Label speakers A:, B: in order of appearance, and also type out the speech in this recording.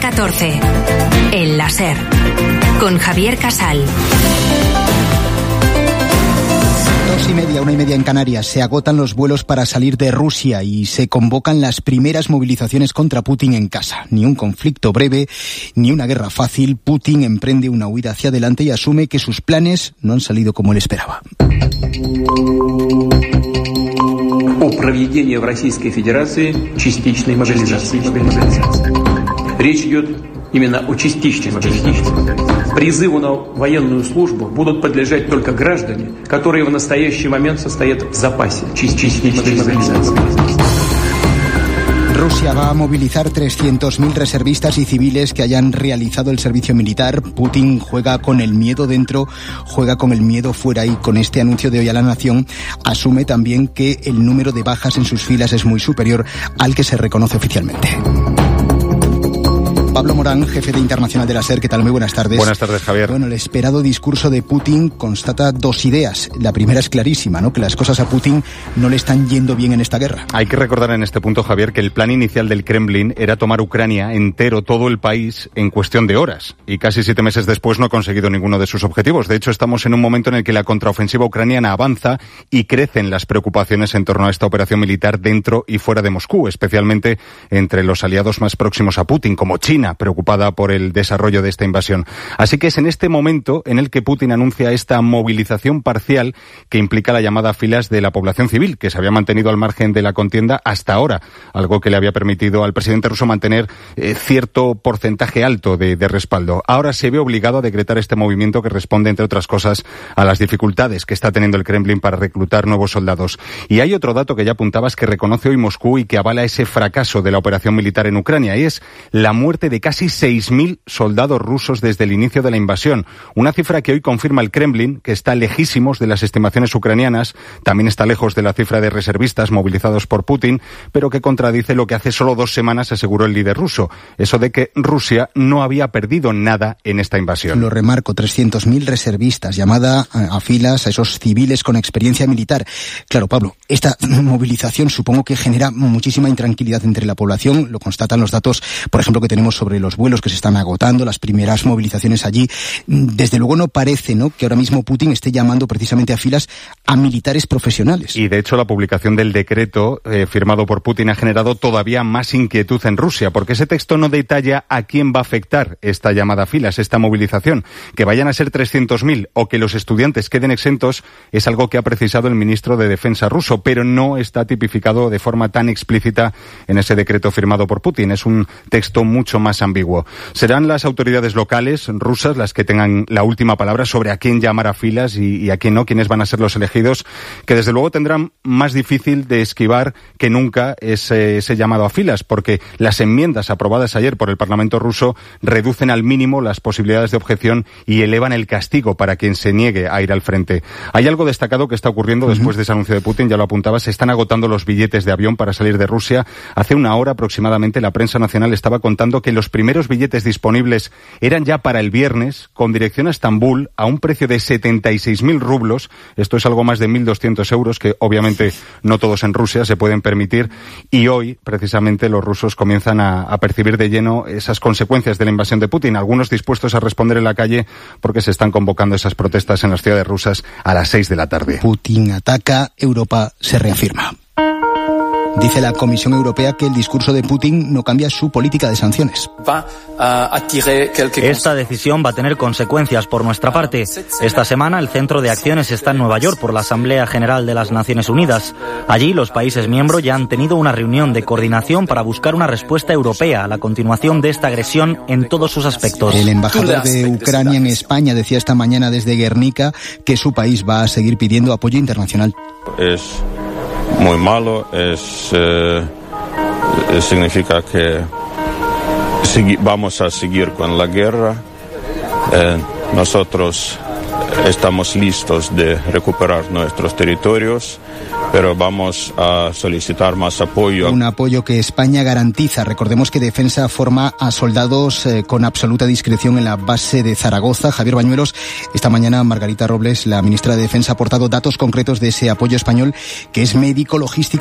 A: 14. El láser. Con Javier Casal.
B: 2:30, 1:30 en Canarias. Se agotan los vuelos para salir de Rusia y se convocan las primeras movilizaciones contra Putin en casa. Ni un conflicto breve, ni una guerra fácil. Putin emprende una huida hacia adelante y asume que sus planes no han salido como él esperaba.
C: О проведении в Российской Федерации частичной мобилизации. Речь идет именно о частичной мобилизации. Призыву на военную службу будут подлежать только граждане, которые в настоящий момент состоят в запасе частичной мобилизации.
B: Rusia va a movilizar 300.000 reservistas y civiles que hayan realizado el servicio militar. Putin juega con el miedo dentro, juega con el miedo fuera y con este anuncio de hoy a la nación asume también que el número de bajas en sus filas es muy superior al que se reconoce oficialmente. Pablo Morán, jefe de Internacional de la SER, ¿qué tal? Muy buenas tardes.
D: Buenas tardes, Javier.
B: Bueno, el esperado discurso de Putin constata dos ideas. La primera es clarísima, ¿no? Que las cosas a Putin no le están yendo bien en esta guerra.
D: Hay que recordar en este punto, Javier, que el plan inicial del Kremlin era tomar Ucrania entero, todo el país, en cuestión de horas. Y casi 7 meses después no ha conseguido ninguno de sus objetivos. De hecho, estamos en un momento en el que la contraofensiva ucraniana avanza y crecen las preocupaciones en torno a esta operación militar dentro y fuera de Moscú, especialmente entre los aliados más próximos a Putin, como China, preocupada por el desarrollo de esta invasión. Así que es en este momento en el que Putin anuncia esta movilización parcial que implica la llamada a filas de la población civil, que se había mantenido al margen de la contienda hasta ahora, algo que le había permitido al presidente ruso mantener cierto porcentaje alto de respaldo. Ahora se ve obligado a decretar este movimiento que responde, entre otras cosas, a las dificultades que está teniendo el Kremlin para reclutar nuevos soldados. Y hay otro dato que ya apuntabas que reconoce hoy Moscú y que avala ese fracaso de la operación militar en Ucrania, y es la muerte de casi 6.000 soldados rusos desde el inicio de la invasión. Una cifra que hoy confirma el Kremlin, que está lejísimos de las estimaciones ucranianas, también está lejos de la cifra de reservistas movilizados por Putin, pero que contradice lo que hace solo 2 semanas aseguró el líder ruso, eso de que Rusia no había perdido nada en esta invasión.
B: Lo remarco, 300.000 reservistas, llamada a filas a esos civiles con experiencia militar. Claro, Pablo, esta movilización supongo que genera muchísima intranquilidad entre la población, lo constatan los datos, por ejemplo, que tenemos sobre los vuelos que se están agotando, las primeras movilizaciones allí. Desde luego no parece, ¿no?, que ahora mismo Putin esté llamando precisamente a filas a militares profesionales.
D: Y de hecho la publicación del decreto firmado por Putin ha generado todavía más inquietud en Rusia, porque ese texto no detalla a quién va a afectar esta llamada a filas, esta movilización. Que vayan a ser 300.000 o que los estudiantes queden exentos es algo que ha precisado el ministro de Defensa ruso, pero no está tipificado de forma tan explícita en ese decreto firmado por Putin. Es un texto mucho más ambiguo. Serán las autoridades locales rusas las que tengan la última palabra sobre a quién llamar a filas y a quién no, quiénes van a ser los elegidos, que desde luego tendrán más difícil de esquivar que nunca ese llamado a filas, porque las enmiendas aprobadas ayer por el Parlamento ruso reducen al mínimo las posibilidades de objeción y elevan el castigo para quien se niegue a ir al frente. Hay algo destacado que está ocurriendo después de ese anuncio de Putin, ya lo apuntaba, se están agotando los billetes de avión para salir de Rusia. Hace una hora aproximadamente la prensa nacional estaba contando que los primeros billetes disponibles eran ya para el viernes, con dirección a Estambul, a un precio de 76.000 rublos. Esto es algo más de 1.200 euros, que obviamente no todos en Rusia se pueden permitir. Y hoy, precisamente, los rusos comienzan a percibir de lleno esas consecuencias de la invasión de Putin. Algunos dispuestos a responder en la calle porque se están convocando esas protestas en las ciudades rusas a las 6 de la tarde.
B: Putin ataca, Europa se reafirma. Dice la Comisión Europea que el discurso de Putin no cambia su política de sanciones.
E: Esta decisión va a tener consecuencias por nuestra parte. Esta semana el Centro de Acciones está en Nueva York por la Asamblea General de las Naciones Unidas. Allí los países miembros ya han tenido una reunión de coordinación para buscar una respuesta europea a la continuación de esta agresión en todos sus aspectos.
B: El embajador de Ucrania en España decía esta mañana desde Guernica que su país va a seguir pidiendo apoyo internacional.
F: Es muy malo, significa que vamos a seguir con la guerra. Nosotros estamos listos de recuperar nuestros territorios, pero vamos a solicitar más apoyo.
B: Un apoyo que España garantiza. Recordemos que Defensa forma a soldados con absoluta discreción en la base de Zaragoza. Javier Bañuelos, esta mañana Margarita Robles, la ministra de Defensa, ha aportado datos concretos de ese apoyo español, que es médico, logístico